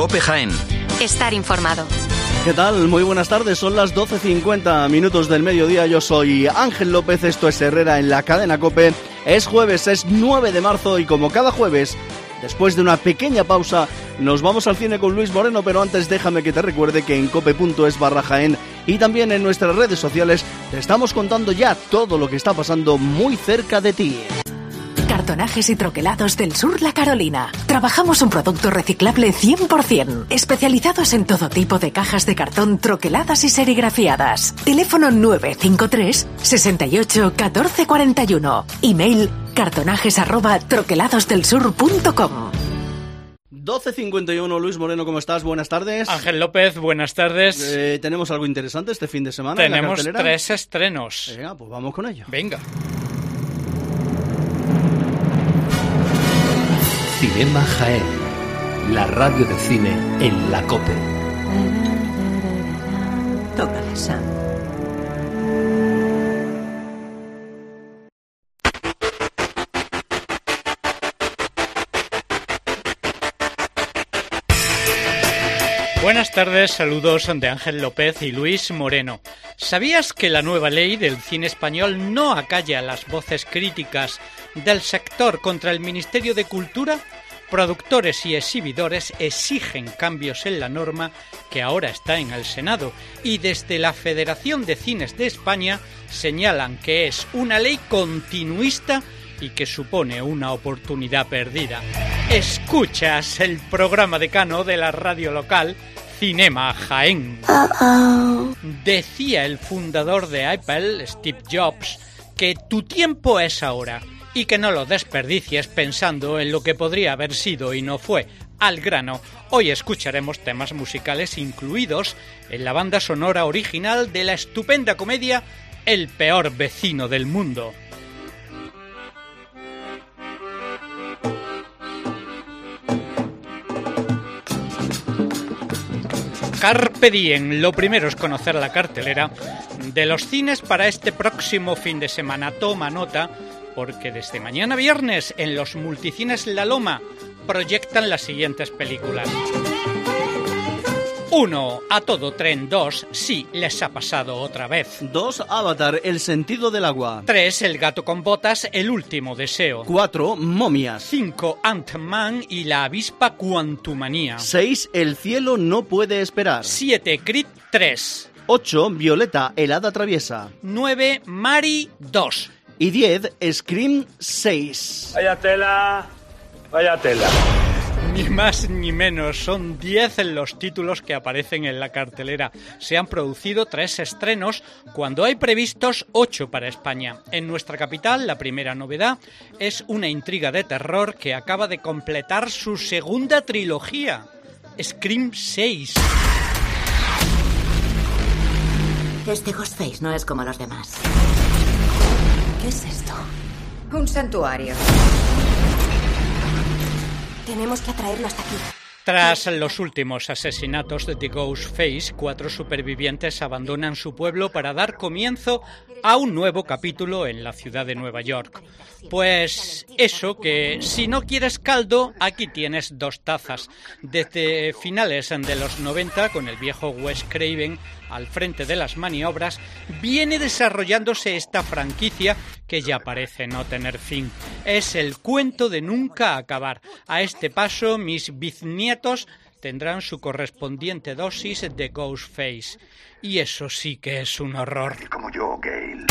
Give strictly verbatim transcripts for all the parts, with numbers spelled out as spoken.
COPE Jaén. Estar informado. ¿Qué tal? Muy buenas tardes, son las doce cincuenta minutos del mediodía. Yo soy Ángel López, esto es Herrera en la cadena COPE. Es jueves, es nueve de marzo y como cada jueves, después de una pequeña pausa, nos vamos al cine con Luis Moreno, pero antes déjame que te recuerde que en cope.es barra Jaén y también en nuestras redes sociales te estamos contando ya todo lo que está pasando muy cerca de ti. Cartonajes y troquelados del Sur La Carolina. Trabajamos un producto reciclable cien por ciento, especializados en todo tipo de cajas de cartón troqueladas y serigrafiadas. Teléfono nueve cinco tres, seis ocho, uno cuatro cuatro uno. Email cartonajes arroba troqueladosdelsur punto com. doce cincuenta y uno, Luis Moreno, ¿cómo estás? Buenas tardes. Ángel López, buenas tardes. Eh, ¿Tenemos algo interesante este fin de semana? Tenemos en la cartelera? tres estrenos. Venga, pues vamos con ello. Venga. Cinema Jaén, la radio de cine en la COPE. Tócale, Sam. Buenas tardes, saludos de Ángel López y Luis Moreno. ¿Sabías que la nueva ley del cine español no acalla las voces críticas del sector contra el Ministerio de Cultura? Productores y exhibidores exigen cambios en la norma que ahora está en el Senado y desde la Federación de Cines de España señalan que es una ley continuista y que supone una oportunidad perdida. Escuchas el programa decano de la radio local, Cinema Jaén. Uh-oh. Decía el fundador de Apple, Steve Jobs, que tu tiempo es ahora y que no lo desperdicies pensando en lo que podría haber sido y no fue. Al grano, hoy escucharemos temas musicales incluidos en la banda sonora original de la estupenda comedia El peor vecino del mundo. Carpe diem, lo primero es conocer la cartelera de los cines para este próximo fin de semana. Toma nota, porque desde mañana viernes en los multicines La Loma proyectan las siguientes películas. uno. A todo tren. dos. Sí, les ha pasado otra vez. dos. Avatar, el sentido del agua. tres. El gato con botas, el último deseo. cuatro. Momias. cinco. Ant-Man y la avispa Quantumania. seis. El cielo no puede esperar. siete. Creed tres. ocho. Violeta, el hada traviesa. nueve. Mari dos. Y diez. Scream seis. Vaya tela, vaya tela. Ni más ni menos, son diez los títulos que aparecen en la cartelera. Se han producido tres estrenos cuando hay previstos ocho para España. En nuestra capital, la primera novedad es una intriga de terror que acaba de completar su segunda trilogía, Scream seis. Este Ghostface no es como los demás. ¿Qué es esto? Un santuario. Tenemos que atraerlo hasta aquí. Tras los últimos asesinatos de The Ghostface, cuatro supervivientes abandonan su pueblo para dar comienzo a un nuevo capítulo en la ciudad de Nueva York. Pues eso, que si no quieres caldo, aquí tienes dos tazas. Desde finales de los noventa, con el viejo Wes Craven al frente de las maniobras, viene desarrollándose esta franquicia que ya parece no tener fin. Es el cuento de nunca acabar. A este paso, mis bisnietos tendrán su correspondiente dosis de Ghostface. Y eso sí que es un horror. Como yo, Gale.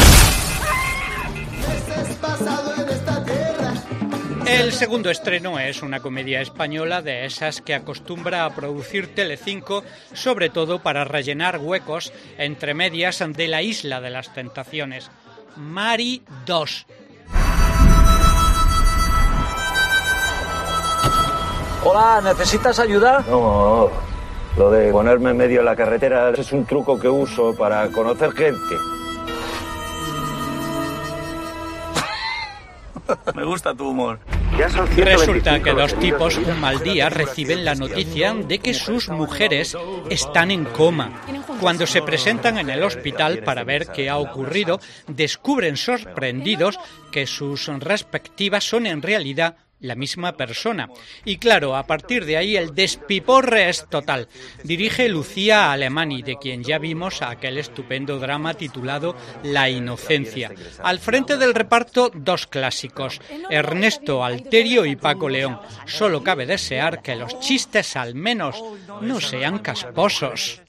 El segundo estreno es una comedia española de esas que acostumbra a producir Telecinco, sobre todo para rellenar huecos entre medias de La Isla de las Tentaciones. Mari dos. Hola, ¿necesitas ayuda? No, lo de ponerme en medio de la carretera es un truco que uso para conocer gente. Me gusta tu humor. Resulta que dos tipos un mal día reciben la noticia de que sus mujeres están en coma. Cuando se presentan en el hospital para ver qué ha ocurrido, descubren sorprendidos que sus respectivas son en realidad la misma persona. Y claro, a partir de ahí el despiporre es total. Dirige Lucía Alemany, de quien ya vimos aquel estupendo drama titulado La inocencia. Al frente del reparto, dos clásicos, Ernesto Alterio y Paco León. Solo cabe desear que los chistes al menos no sean casposos.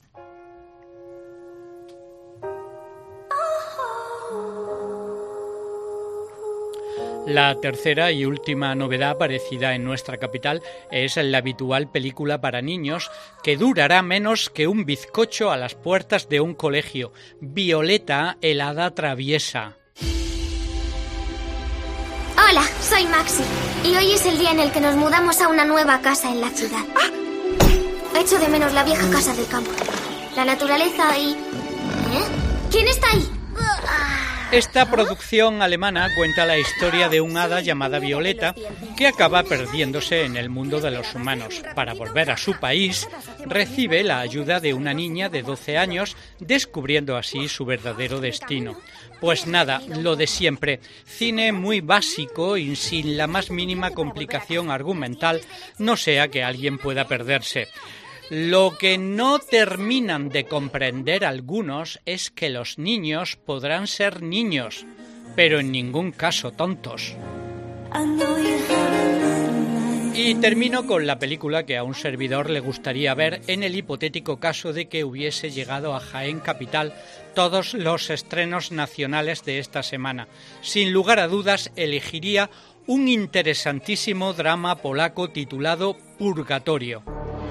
La tercera y última novedad aparecida en nuestra capital es la habitual película para niños que durará menos que un bizcocho a las puertas de un colegio. Violeta, el hada traviesa. Hola, soy Maxi y hoy es el día en el que nos mudamos a una nueva casa en la ciudad. Echo de menos la vieja casa del campo, la naturaleza y... ¿Eh? ¿Quién está ahí? Esta producción alemana cuenta la historia de un hada llamada Violeta que acaba perdiéndose en el mundo de los humanos. Para volver a su país, recibe la ayuda de una niña de doce años, descubriendo así su verdadero destino. Pues nada, lo de siempre, cine muy básico y sin la más mínima complicación argumental, no sea que alguien pueda perderse. Lo que no terminan de comprender algunos es que los niños podrán ser niños, pero en ningún caso tontos. Y termino con la película que a un servidor le gustaría ver en el hipotético caso de que hubiese llegado a Jaén Capital todos los estrenos nacionales de esta semana. Sin lugar a dudas, elegiría un interesantísimo drama polaco titulado Purgatorio.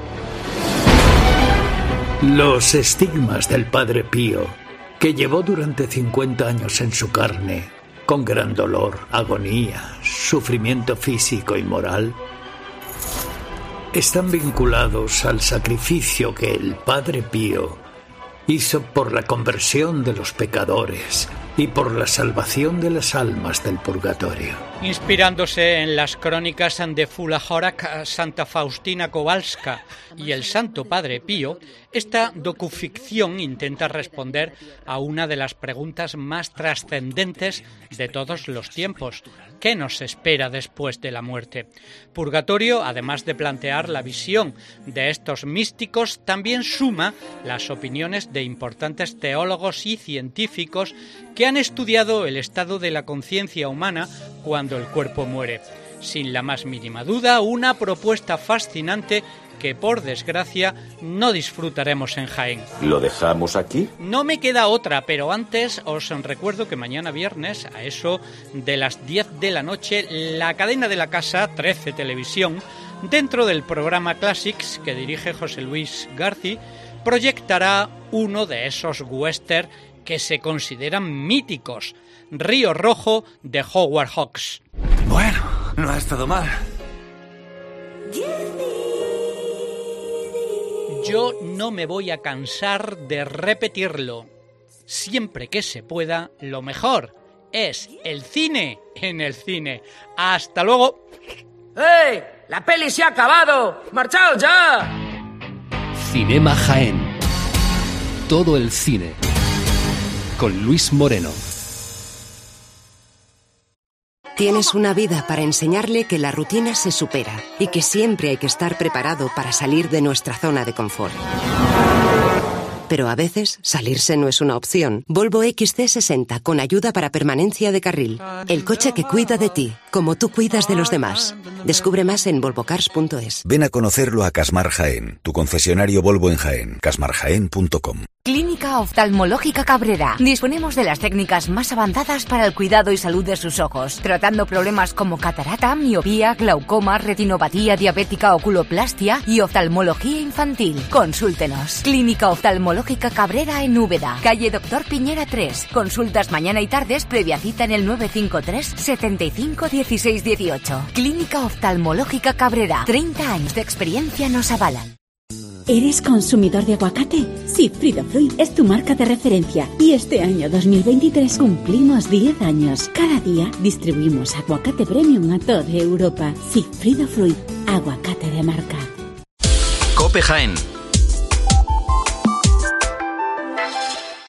Los estigmas del Padre Pío, que llevó durante cincuenta años en su carne, con gran dolor, agonía, sufrimiento físico y moral, están vinculados al sacrificio que el Padre Pío hizo por la conversión de los pecadores y por la salvación de las almas del purgatorio. Inspirándose en las crónicas de Fulahorak, Santa Faustina Kowalska y el Santo Padre Pío, esta docuficción intenta responder a una de las preguntas más trascendentes de todos los tiempos. ¿Qué nos espera después de la muerte? Purgatorio, además de plantear la visión de estos místicos, también suma las opiniones de importantes teólogos y científicos que han estudiado el estado de la conciencia humana cuando el cuerpo muere. Sin la más mínima duda, una propuesta fascinante que, por desgracia, no disfrutaremos en Jaén. ¿Lo dejamos aquí? No me queda otra, pero antes os recuerdo que mañana viernes, a eso de las diez de la noche, la cadena de la casa, trece Televisión, dentro del programa Classics que dirige José Luis García, proyectará uno de esos western que se consideran míticos, Río Rojo de Howard Hawks. Bueno, no ha estado mal. Yo no me voy a cansar de repetirlo. Siempre que se pueda, lo mejor es el cine en el cine. ¡Hasta luego! ¡Hey! ¡La peli se ha acabado! ¡Marchaos ya! Cinema Jaén. Todo el cine. Con Luis Moreno. Tienes una vida para enseñarle que la rutina se supera y que siempre hay que estar preparado para salir de nuestra zona de confort. Pero a veces salirse no es una opción. Volvo X C sesenta con ayuda para permanencia de carril. El coche que cuida de ti, como tú cuidas de los demás. Descubre más en volvo cars punto es. Ven a conocerlo a Casmar Jaén, tu concesionario Volvo en Jaén, casmar jaén punto com. Clínica Oftalmológica Cabrera. Disponemos de las técnicas más avanzadas para el cuidado y salud de sus ojos, tratando problemas como catarata, miopía, glaucoma, retinopatía diabética, oculoplastia y oftalmología infantil. Consúltenos. Clínica Oftalmológica Cabrera en Úbeda, calle Doctor Piñera tres. Consultas mañana y tardes previa cita en el nueve cinco tres, setenta y cinco, dieciséis dieciocho. Clínica Oftalmológica Cabrera. treinta años de experiencia nos avalan. ¿Eres consumidor de aguacate? Sí, Fridofruit es tu marca de referencia y este año dos mil veintitrés cumplimos diez años. Cada día distribuimos aguacate premium a toda Europa. Sí, Fridofruit, aguacate de marca. COPE Jaén.